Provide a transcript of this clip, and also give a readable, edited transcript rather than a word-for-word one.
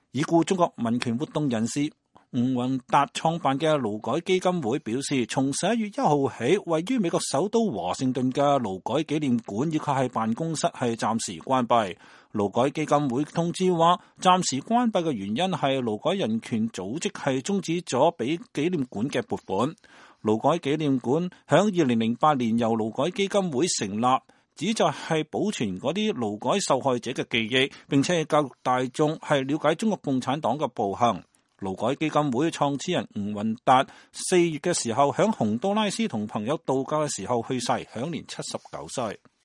已故中國民權活動人士吳宏達創辦嘅勞改基金會表示，從11月1號起，位於美國首都華盛頓嘅勞改紀念館以及係辦公室係暫時關閉。勞改基金會通知話，暫時關閉嘅原因係勞改人權組織係終止咗俾紀念館嘅撥款。勞改紀念館響2008年由勞改基金會成立，旨在係保存嗰啲勞改受害者嘅記憶，並且教育大眾係了解中國共產黨嘅暴行。勞改基金會創始人吳宏達4月嘅時候響洪都拉斯同朋友度假嘅時候去世，享年79歲。